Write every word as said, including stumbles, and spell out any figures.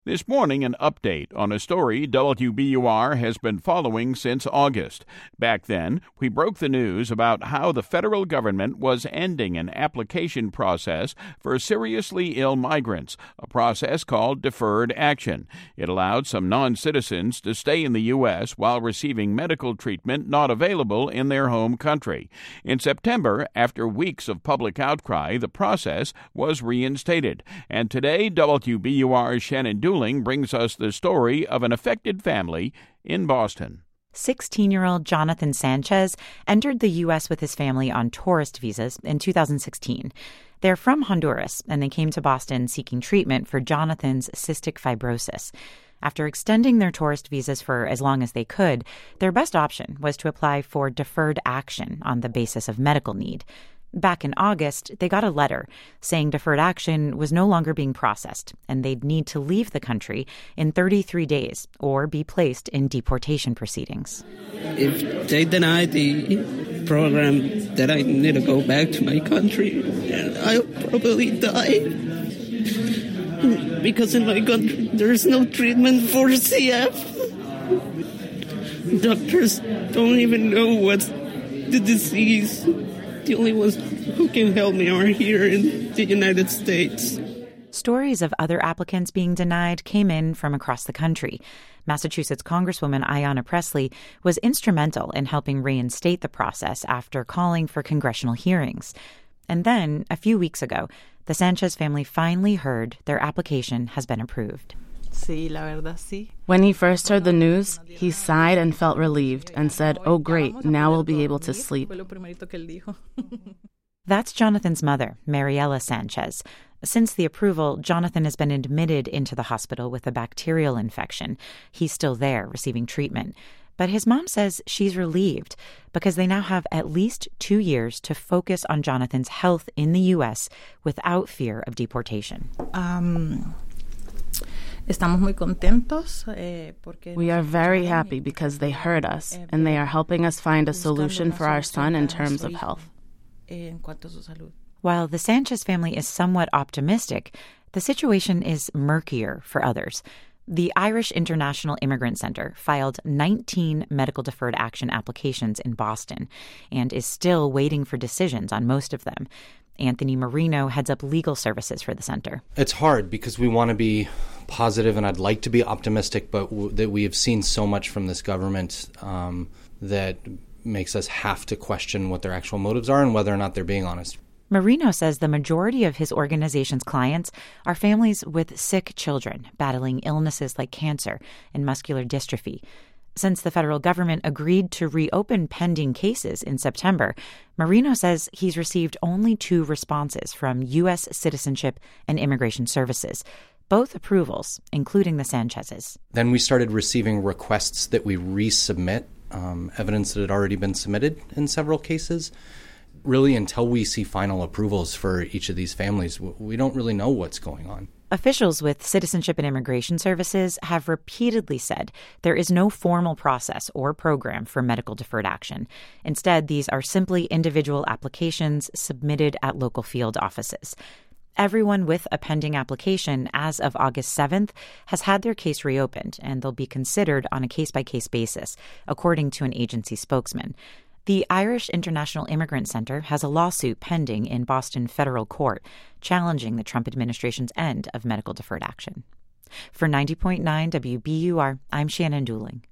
This morning, an update on a story W B U R has been following since August. Back then, we broke the news about how the federal government was ending an application process for seriously ill migrants, a process called deferred action. It allowed some non-citizens to stay in the U S while receiving medical treatment not available in their home country. In September, after weeks of public outcry, the process was reinstated. And today, W B U R's Shannon Dooling brings us the story of an affected family in Boston. sixteen-year-old Jonathan Sanchez entered the U S with his family on tourist visas in two thousand sixteen. They're from Honduras, and they came to Boston seeking treatment for Jonathan's cystic fibrosis. After extending their tourist visas for as long as they could, their best option was to apply for deferred action on the basis of medical need. Back in August, they got a letter saying deferred action was no longer being processed, and they'd need to leave the country in thirty-three days or be placed in deportation proceedings. If they deny the program, then I need to go back to my country, and I'll probably die. Because in my country, there's no treatment for C F. Doctors don't even know what's the disease. The only ones who can help me are here in the United States. Stories of other applicants being denied came in from across the country. Massachusetts Congresswoman Ayanna Pressley was instrumental in helping reinstate the process after calling for congressional hearings. And then, a few weeks ago, the Sanchez family finally heard their application has been approved. When he first heard the news, he sighed and felt relieved and said, "Oh, great, now we'll be able to sleep." That's Jonathan's mother, Mariela Sanchez. Since the approval, Jonathan has been admitted into the hospital with a bacterial infection. He's still there, receiving treatment. But his mom says she's relieved because they now have at least two years to focus on Jonathan's health in the U S without fear of deportation. Um... We are very happy because they heard us, and they are helping us find a solution for our son in terms of health. While the Sanchez family is somewhat optimistic, the situation is murkier for others. The Irish International Immigrant Center filed nineteen medical deferred action applications in Boston and is still waiting for decisions on most of them. Anthony Marino heads up legal services for the center. It's hard because we want to be positive, and I'd like to be optimistic, but w- that we have seen so much from this government um, that makes us have to question what their actual motives are and whether or not they're being honest. Marino says the majority of his organization's clients are families with sick children battling illnesses like cancer and muscular dystrophy. Since the federal government agreed to reopen pending cases in September, Marino says he's received only two responses from U S Citizenship and Immigration Services, both approvals, including the Sanchez's. Then we started receiving requests that we resubmit um, evidence that had already been submitted in several cases. Really, until we see final approvals for each of these families, we don't really know what's going on. Officials with Citizenship and Immigration Services have repeatedly said there is no formal process or program for medical deferred action. Instead, these are simply individual applications submitted at local field offices. Everyone with a pending application as of August seventh has had their case reopened, and they'll be considered on a case-by-case basis, according to an agency spokesman. The Irish International Immigrant Center has a lawsuit pending in Boston federal court challenging the Trump administration's end of medical deferred action. For ninety point nine W B U R, I'm Shannon Dooling.